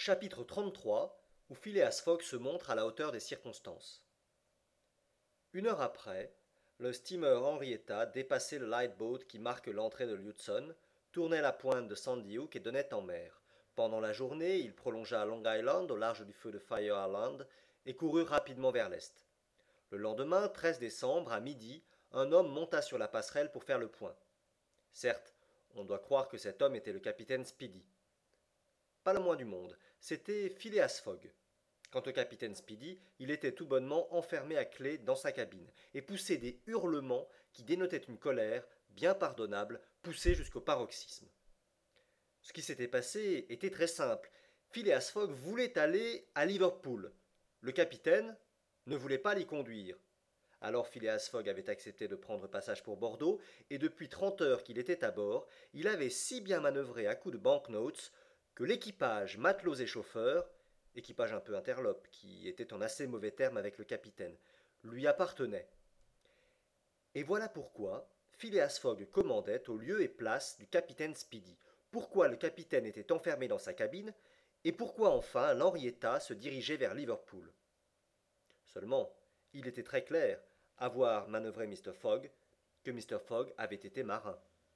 Chapitre 33, où Phileas Fogg se montre à la hauteur des circonstances. Une heure après, le steamer Henrietta dépassait le lightboat qui marque l'entrée de l'Hudson, tournait la pointe de Sandy Hook et donnait en mer. Pendant la journée, il prolongea à Long Island au large du feu de Fire Island et courut rapidement vers l'est. Le lendemain, 13 décembre, à midi, un homme monta sur la passerelle pour faire le point. Certes, on doit croire que cet homme était le capitaine Speedy. Pas le moins du monde, c'était Phileas Fogg. Quant au capitaine Speedy, il était tout bonnement enfermé à clé dans sa cabine, et poussait des hurlements qui dénotaient une colère, bien pardonnable, poussée jusqu'au paroxysme. Ce qui s'était passé était très simple. Phileas Fogg voulait aller à Liverpool. Le capitaine ne voulait pas l'y conduire. Alors Phileas Fogg avait accepté de prendre passage pour Bordeaux, et depuis 30 heures qu'il était à bord, il avait si bien manœuvré à coups de banknotes que l'équipage, matelots et chauffeurs, équipage un peu interlope, qui était en assez mauvais termes avec le capitaine, lui appartenait. Et voilà pourquoi Phileas Fogg commandait au lieu et place du capitaine Speedy, pourquoi le capitaine était enfermé dans sa cabine, et pourquoi enfin l'Henrietta se dirigeait vers Liverpool. Seulement, il était très clair, à voir manœuvrer Mr. Fogg, que Mr. Fogg avait été marin.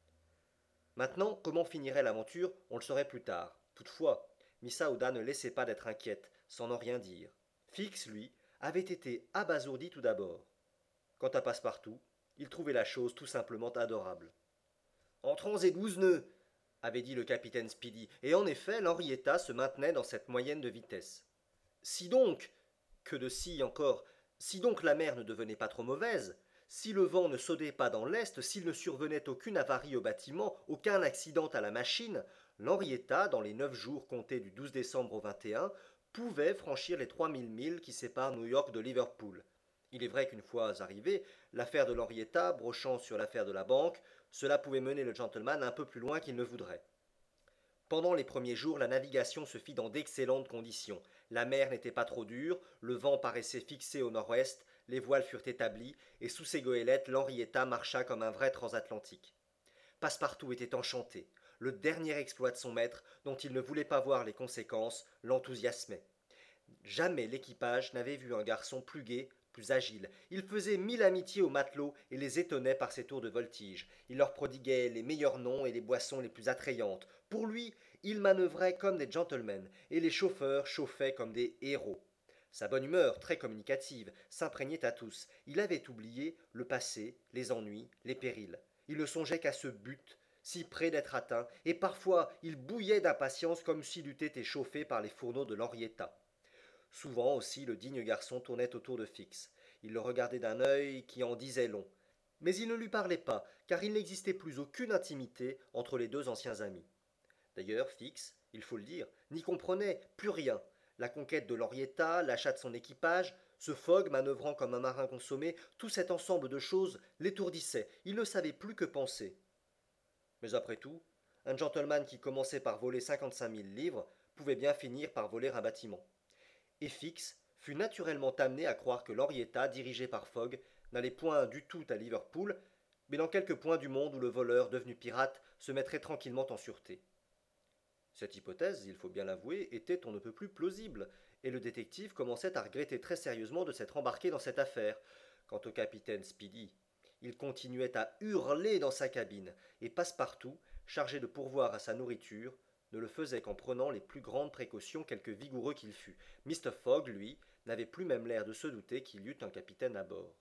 Maintenant, comment finirait l'aventure, on le saurait plus tard. Toutefois, Miss Aouda ne laissait pas d'être inquiète, sans en rien dire. Fix, lui, avait été abasourdi tout d'abord. Quant à Passepartout, il trouvait la chose tout simplement adorable. Entrons et 12 nœuds, avait dit le capitaine Speedy, et en effet, l'Henrietta se maintenait dans cette moyenne de vitesse. Si donc, que de si encore, si donc la mer ne devenait pas trop mauvaise, si le vent ne saudait pas dans l'est, s'il ne survenait aucune avarie au bâtiment, aucun accident à la machine, l'Henrietta, dans les 9 jours comptés du 12 décembre au 21, pouvait franchir les 3000 milles qui séparent New York de Liverpool. Il est vrai qu'une fois arrivé, l'affaire de l'Henrietta, brochant sur l'affaire de la banque, cela pouvait mener le gentleman un peu plus loin qu'il ne voudrait. Pendant les premiers jours, la navigation se fit dans d'excellentes conditions. La mer n'était pas trop dure, le vent paraissait fixé au nord-ouest, les voiles furent établies, et sous ses goélettes, l'Henrietta marcha comme un vrai transatlantique. Passepartout était enchanté. Le dernier exploit de son maître, dont il ne voulait pas voir les conséquences, l'enthousiasmait. Jamais l'équipage n'avait vu un garçon plus gai, plus agile. Il faisait 1000 amitiés aux matelots et les étonnait par ses tours de voltige. Il leur prodiguait les meilleurs noms et les boissons les plus attrayantes. Pour lui, il manœuvrait comme des gentlemen, et les chauffeurs chauffaient comme des héros. Sa bonne humeur, très communicative, s'imprégnait à tous. Il avait oublié le passé, les ennuis, les périls. Il ne songeait qu'à ce but, si près d'être atteint, et parfois il bouillait d'impatience comme s'il eût été chauffé par les fourneaux de l'Henrietta. Souvent aussi le digne garçon tournait autour de Fix. Il le regardait d'un œil qui en disait long. Mais il ne lui parlait pas, car il n'existait plus aucune intimité entre les deux anciens amis. D'ailleurs, Fix, il faut le dire, n'y comprenait plus rien. La conquête de l'Henrietta, l'achat de son équipage, ce Fogg manœuvrant comme un marin consommé, tout cet ensemble de choses l'étourdissait. Il ne savait plus que penser. Mais après tout, un gentleman qui commençait par voler 55 000 livres pouvait bien finir par voler un bâtiment. Et Fix fut naturellement amené à croire que l'Henrietta, dirigée par Fogg, n'allait point du tout à Liverpool, mais dans quelque point du monde où le voleur, devenu pirate, se mettrait tranquillement en sûreté. Cette hypothèse, il faut bien l'avouer, était on ne peut plus plausible, et le détective commençait à regretter très sérieusement de s'être embarqué dans cette affaire. Quant au capitaine Speedy, il continuait à hurler dans sa cabine, et Passepartout, chargé de pourvoir à sa nourriture, ne le faisait qu'en prenant les plus grandes précautions quelque vigoureux qu'il fût. Mr. Fogg, lui, n'avait plus même l'air de se douter qu'il y eût un capitaine à bord.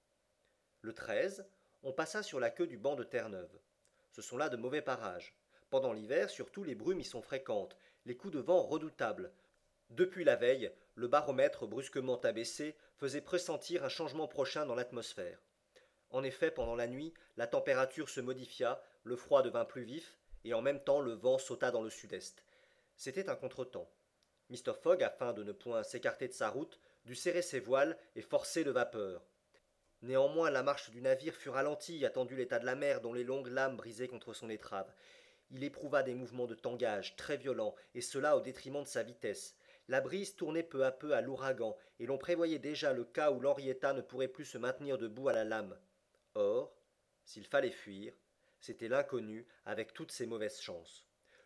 Le 13, on passa sur la queue du banc de Terre-Neuve. Ce sont là de mauvais parages. Pendant l'hiver, surtout, les brumes y sont fréquentes, les coups de vent redoutables. Depuis la veille, le baromètre brusquement abaissé faisait pressentir un changement prochain dans l'atmosphère. En effet, pendant la nuit, la température se modifia, le froid devint plus vif, et en même temps le vent sauta dans le sud-est. C'était un contretemps. Mr. Fogg, afin de ne point s'écarter de sa route, dut serrer ses voiles et forcer le vapeur. Néanmoins, la marche du navire fut ralentie, attendu l'état de la mer dont les longues lames brisaient contre son étrave. Il éprouva des mouvements de tangage très violents, et cela au détriment de sa vitesse. La brise tournait peu à peu à l'ouragan, et l'on prévoyait déjà le cas où l'Henrietta ne pourrait plus se maintenir debout à la lame. Or, s'il fallait fuir, c'était l'inconnu avec toutes ses mauvaises chances.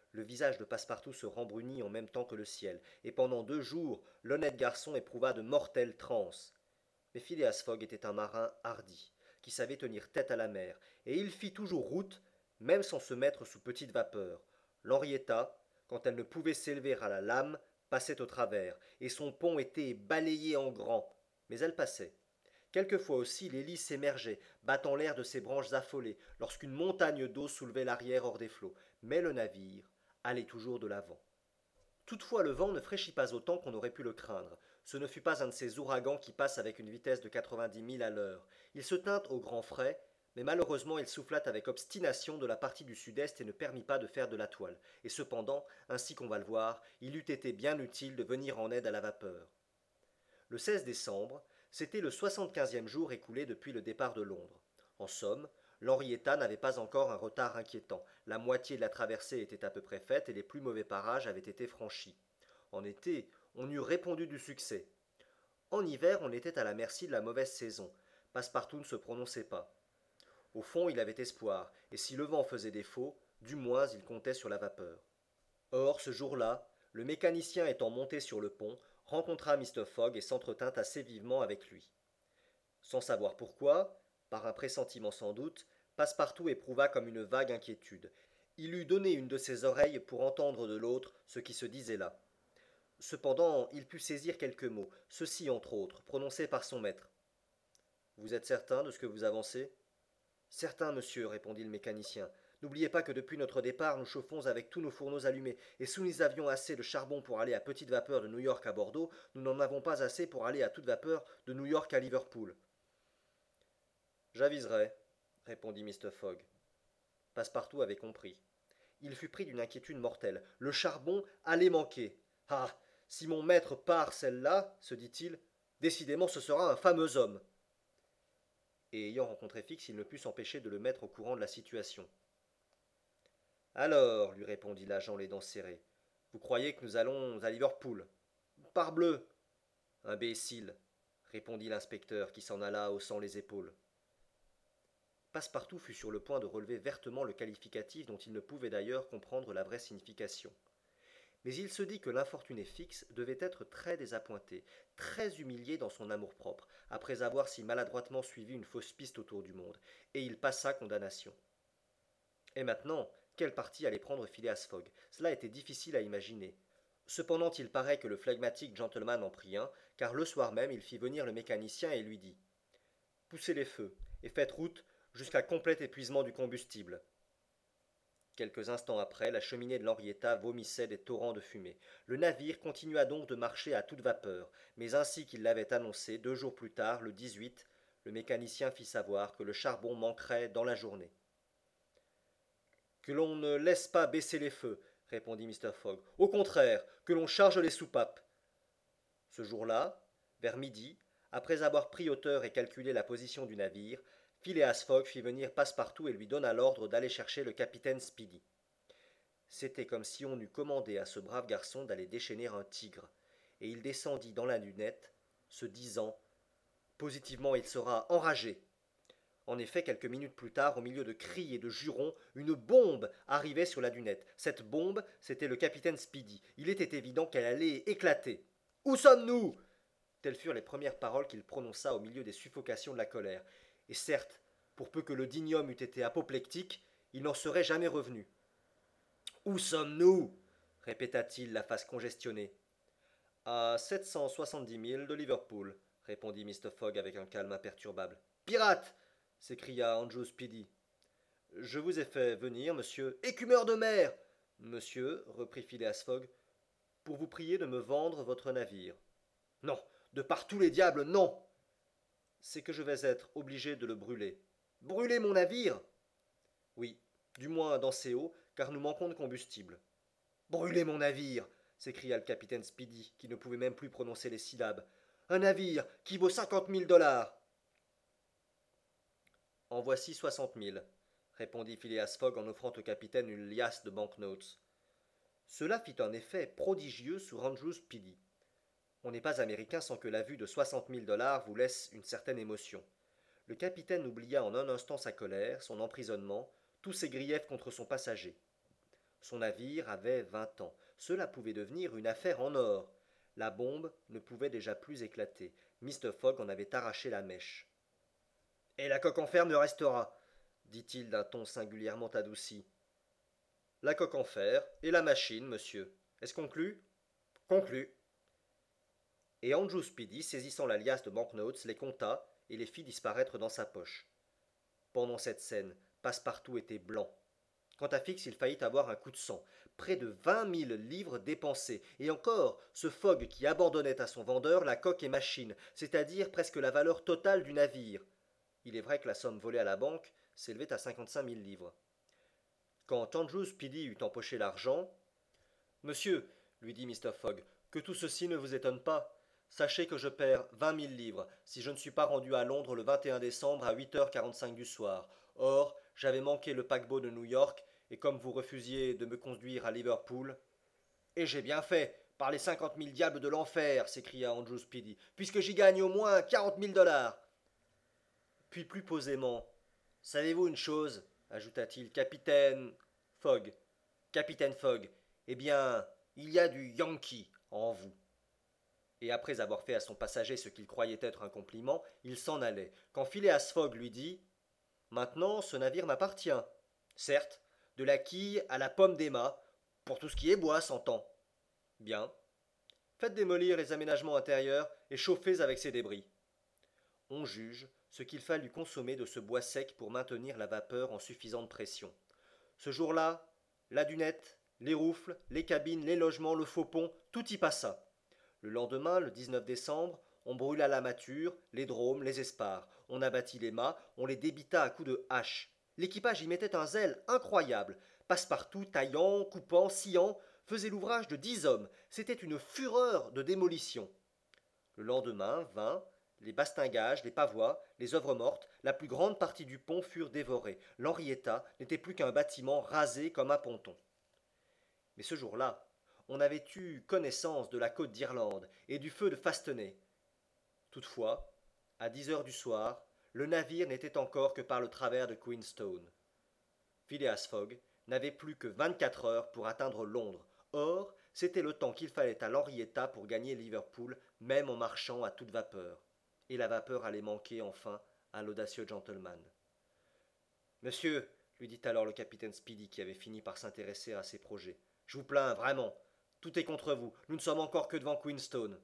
Le visage de Passepartout se rembrunit en même temps que le ciel, et pendant 2 jours, l'honnête garçon éprouva de mortelles transes. Mais Phileas Fogg était un marin hardi, qui savait tenir tête à la mer, et il fit toujours route, même sans se mettre sous petite vapeur. L'Henrietta, quand elle ne pouvait s'élever à la lame, passait au travers, et son pont était balayé en grand, mais elle passait. Quelquefois aussi l'hélice émergeait, battant l'air de ses branches affolées, lorsqu'une montagne d'eau soulevait l'arrière hors des flots, mais le navire allait toujours de l'avant. Toutefois le vent ne fraîchit pas autant qu'on aurait pu le craindre. Ce ne fut pas un de ces ouragans qui passent avec une vitesse de 90 milles à l'heure. Il se tint au grand frais, mais malheureusement il souffla avec obstination de la partie du sud-est et ne permit pas de faire de la toile. Et cependant, ainsi qu'on va le voir, il eût été bien utile de venir en aide à la vapeur. Le 16 décembre, c'était le 75e jour écoulé depuis le départ de Londres. En somme, l'Henrietta n'avait pas encore un retard inquiétant. La moitié de la traversée était à peu près faite et les plus mauvais parages avaient été franchis. En été, on eût répondu du succès. En hiver, on était à la merci de la mauvaise saison. Passepartout ne se prononçait pas. Au fond, il avait espoir, et si le vent faisait défaut, du moins il comptait sur la vapeur. Or, ce jour-là, le mécanicien étant monté sur le pont, rencontra Mr. Fogg et s'entretint assez vivement avec lui. Sans savoir pourquoi, par un pressentiment sans doute, Passepartout éprouva comme une vague inquiétude. Il eût donné une de ses oreilles pour entendre de l'autre ce qui se disait là. Cependant, il put saisir quelques mots, ceux-ci entre autres, prononcés par son maître. Vous êtes certain de ce que vous avancez? Certain, monsieur, répondit le mécanicien. N'oubliez pas que depuis notre départ, nous chauffons avec tous nos fourneaux allumés, et si nous avions assez de charbon pour aller à petite vapeur de New York à Bordeaux, nous n'en avons pas assez pour aller à toute vapeur de New York à Liverpool. J'aviserai, répondit Mr. Fogg. Passepartout avait compris. Il fut pris d'une inquiétude mortelle. Le charbon allait manquer. Ah, si mon maître part celle-là, se dit-il, décidément ce sera un fameux homme. Et ayant rencontré Fix, il ne put s'empêcher de le mettre au courant de la situation. Alors, lui répondit l'agent les dents serrées, vous croyez que nous allons à Liverpool? Parbleu! Imbécile! Répondit l'inspecteur qui s'en alla haussant les épaules. Passepartout fut sur le point de relever vertement le qualificatif dont il ne pouvait d'ailleurs comprendre la vraie signification. Mais il se dit que l'infortuné Fix devait être très désappointé, très humilié dans son amour-propre, après avoir si maladroitement suivi une fausse piste autour du monde, et il passa condamnation. Et maintenant, quel parti allait prendre Phileas Fogg? Cela était difficile à imaginer. Cependant, il paraît que le flegmatique gentleman en prit un, car le soir même il fit venir le mécanicien et lui dit poussez les feux, et faites route jusqu'à complet épuisement du combustible. Quelques instants après, la cheminée de l'Henrietta vomissait des torrents de fumée. Le navire continua donc de marcher à toute vapeur, mais ainsi qu'il l'avait annoncé 2 jours plus tard, le 18, le mécanicien fit savoir que le charbon manquerait dans la journée. Que l'on ne laisse pas baisser les feux, répondit Mr. Fogg. Au contraire, que l'on charge les soupapes. Ce jour-là, vers midi, après avoir pris hauteur et calculé la position du navire, Phileas Fogg fit venir Passepartout et lui donna l'ordre d'aller chercher le capitaine Speedy. C'était comme si on eût commandé à ce brave garçon d'aller déchaîner un tigre, et il descendit dans la lunette, se disant positivement il sera enragé. En effet, quelques minutes plus tard, au milieu de cris et de jurons, une bombe arrivait sur la dunette. Cette bombe, c'était le capitaine Speedy. Il était évident qu'elle allait éclater. Où sommes-nous? Telles furent les premières paroles qu'il prononça au milieu des suffocations de la colère. Et certes, pour peu que le digne homme eût été apoplectique, il n'en serait jamais revenu. Où sommes-nous? Répéta-t-il, la face congestionnée. À 770 milles de Liverpool, répondit Mr. Fogg avec un calme imperturbable. Pirates! S'écria Andrew Speedy. Je vous ai fait venir, monsieur. Écumeur de mer! Monsieur, reprit Phileas Fogg, pour vous prier de me vendre votre navire. Non, de par tous les diables, non! C'est que je vais être obligé de le brûler. Brûler mon navire? Oui, du moins dans ses eaux, car nous manquons de combustible. Brûler mon navire! S'écria le capitaine Speedy, qui ne pouvait même plus prononcer les syllabes. Un navire qui vaut 50 000 $. En voici 60 000, répondit Phileas Fogg en offrant au capitaine une liasse de banknotes. Cela fit un effet prodigieux sur Andrew Speedy. On n'est pas américain sans que la vue de 60 000 $ vous laisse une certaine émotion. Le capitaine oublia en un instant sa colère, son emprisonnement, tous ses griefs contre son passager. Son navire avait 20 ans. Cela pouvait devenir une affaire en or. La bombe ne pouvait déjà plus éclater. Mr. Fogg en avait arraché la mèche. Et la coque en fer me restera, dit-il d'un ton singulièrement adouci. La coque en fer et la machine, monsieur. Est-ce conclu? Conclu. Et Andrew Speedy, saisissant la liasse de banknotes, les compta et les fit disparaître dans sa poche. Pendant cette scène, Passepartout était blanc. Quant à Fix, il faillit avoir un coup de sang. Près de 20 000 livres dépensés. Et encore, ce Fogg qui abandonnait à son vendeur la coque et machine, c'est-à-dire presque la valeur totale du navire. Il est vrai que la somme volée à la banque s'élevait à 55 000 livres. Quand Andrew Speedy eut empoché l'argent, Monsieur, lui dit Mr. Fogg, que tout ceci ne vous étonne pas. Sachez que je perds 20 000 livres si je ne suis pas rendu à Londres le 21 décembre à 8h45 du soir. Or, j'avais manqué le paquebot de New York, et comme vous refusiez de me conduire à Liverpool. Et j'ai bien fait, par les 50 000 diables de l'enfer, s'écria Andrew Speedy, puisque j'y gagne au moins 40 000 $. Puis plus posément, savez-vous une chose, ajouta-t-il, Capitaine Fogg, eh bien, il y a du Yankee en vous. Et après avoir fait à son passager ce qu'il croyait être un compliment, il s'en allait, quand Phileas Fogg lui dit Maintenant, ce navire m'appartient. Certes, de la quille à la pomme d'Emma, pour tout ce qui est bois, s'entend. Bien. Faites démolir les aménagements intérieurs et chauffez avec ces débris. On juge ce qu'il fallut consommer de ce bois sec pour maintenir la vapeur en suffisante pression. Ce jour-là, la dunette, les roufles, les cabines, les logements, le faux pont, tout y passa. Le lendemain, le 19 décembre, on brûla la mâture, les dromes, les espars. On abattit les mâts, on les débita à coups de hache. L'équipage y mettait un zèle incroyable. Passepartout, taillant, coupant, sciant, faisait l'ouvrage de 10 hommes. C'était une fureur de démolition. Le lendemain vint, les bastingages, les pavois, les œuvres mortes, la plus grande partie du pont furent dévorés. L'Henrietta n'était plus qu'un bâtiment rasé comme un ponton. Mais ce jour-là, on avait eu connaissance de la côte d'Irlande et du feu de Fastenay. Toutefois, à 10 heures du soir, le navire n'était encore que par le travers de Queenstone. Phileas Fogg n'avait plus que 24 heures pour atteindre Londres. Or, c'était le temps qu'il fallait à l'Henrietta pour gagner Liverpool, même en marchant à toute vapeur. Et la vapeur allait manquer enfin à l'audacieux gentleman. Monsieur, lui dit alors le capitaine Speedy qui avait fini par s'intéresser à ses projets, je vous plains vraiment. Tout est contre vous. Nous ne sommes encore que devant Queenstone.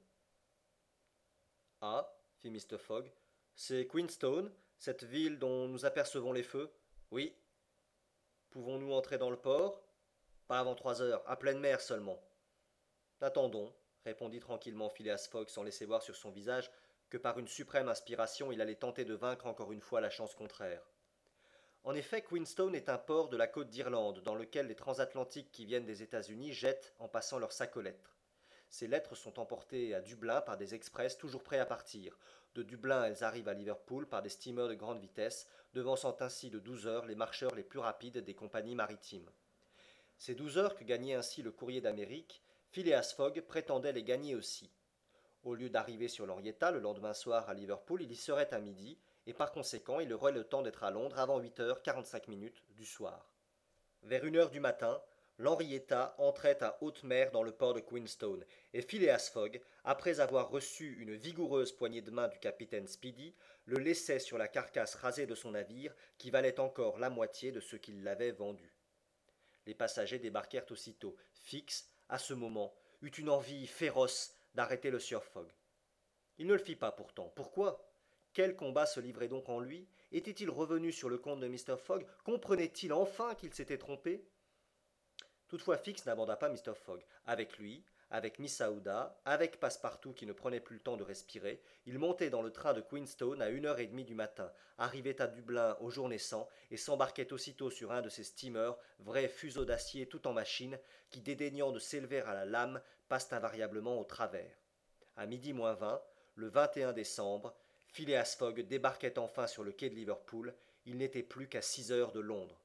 Ah, fit Mr. Fogg, c'est Queenstone, cette ville dont nous apercevons les feux? Oui. Pouvons-nous entrer dans le port? Pas avant 3 heures, à pleine mer seulement. Attendons, répondit tranquillement Phileas Fogg sans laisser voir sur son visage que par une suprême inspiration il allait tenter de vaincre encore une fois la chance contraire. En effet, Queenstone est un port de la côte d'Irlande dans lequel les transatlantiques qui viennent des États-Unis jettent en passant leur sac aux lettres. Ces lettres sont emportées à Dublin par des express toujours prêts à partir. De Dublin, elles arrivent à Liverpool par des steamers de grande vitesse, devançant ainsi de 12 heures les marcheurs les plus rapides des compagnies maritimes. Ces 12 heures que gagnait ainsi le courrier d'Amérique, Phileas Fogg prétendait les gagner aussi. Au lieu d'arriver sur l'Henrietta le lendemain soir à Liverpool, il y serait à midi, et par conséquent il aurait le temps d'être à Londres avant 8h45 du soir. Vers 1 heure du matin, l'Henrietta entrait à haute mer dans le port de Queenstone, et Phileas Fogg, après avoir reçu une vigoureuse poignée de main du capitaine Speedy, le laissait sur la carcasse rasée de son navire, qui valait encore la moitié de ce qu'il l'avait vendu. Les passagers débarquèrent aussitôt. Fix, à ce moment, eut une envie féroce d'arrêter le sieur Fogg. Il ne le fit pas pourtant. Pourquoi? Quel combat se livrait donc en lui? Était-il revenu sur le compte de Mr. Fogg? Comprenait-il enfin qu'il s'était trompé? Toutefois Fix n'abanda pas Mr. Fogg. Avec lui, avec Miss Aouda, avec Passepartout qui ne prenait plus le temps de respirer, il montait dans le train de Queenstone à 1h30 du matin, arrivait à Dublin au jour naissant et s'embarquait aussitôt sur un de ces steamers, vrais fuseaux d'acier tout en machine, qui dédaignant de s'élever à la lame, passent invariablement au travers. À midi moins 20, le 21 décembre, Phileas Fogg débarquait enfin sur le quai de Liverpool. Il n'était plus qu'à 6 heures de Londres.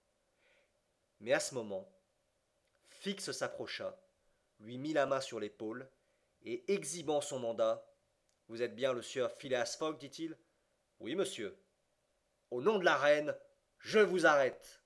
Mais à ce moment, Fix s'approcha, lui mit la main sur l'épaule, et exhibant son mandat, Vous êtes bien le sieur Phileas Fogg, dit-il. Oui, monsieur. Au nom de la reine, je vous arrête.